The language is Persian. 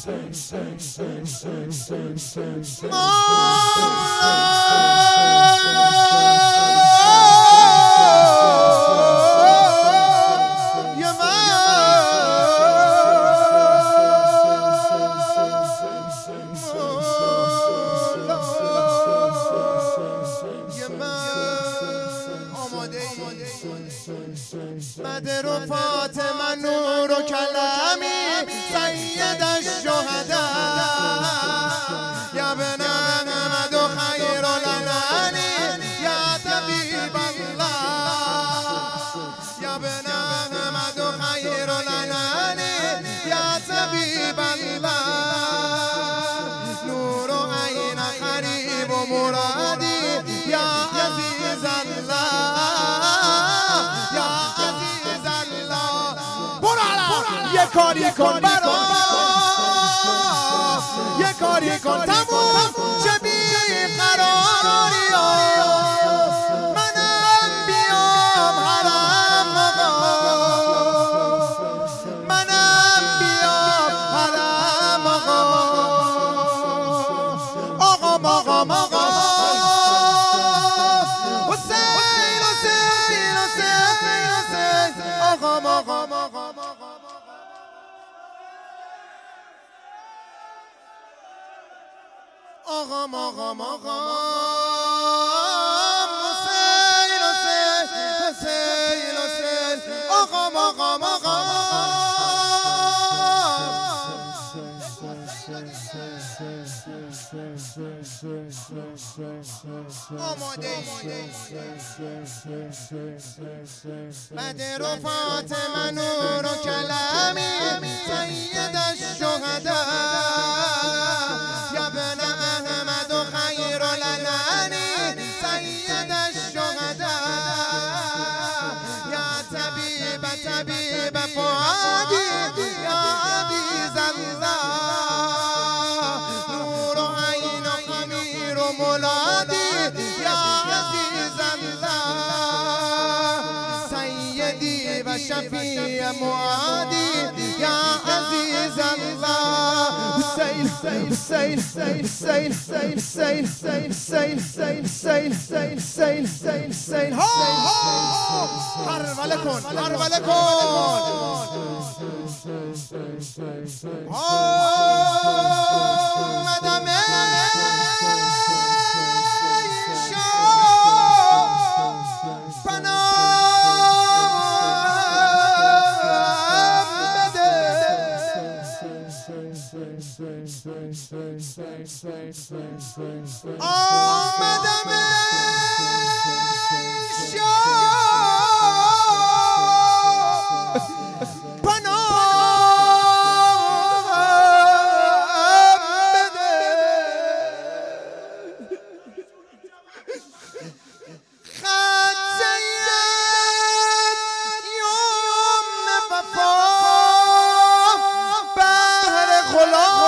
بدر و فاطمه نور و کلامی سید الشهداء یا ابن احمد و خیر الانام یا طبیب الله یا ابن احمد و خیر الانام یا طبیب الله نور و عین قریب و مرادی یا عزیز الله یه کاری کن برا یه کاری کن تموم چه بیقراری منم بیام حرم آقا منم بیام حرم آقا حسین حسین حسین حسین آقا حسین حسین حسین بدر و فاطمه نور و کلامی سید الشهداء یا ابن احمد و خیر الانام سید الشهداء یا طبیب فؤادی یا عزیز الله نور و عین و خمیر و مولادی یا عزیز الله سیدی و شفیع معادی یا عزیز الله حسین حسین حسین حسین حسین حسین حسین حسین حسین حسین حسین حسین هرولة کن هرولة کن آمدم آمدم خلا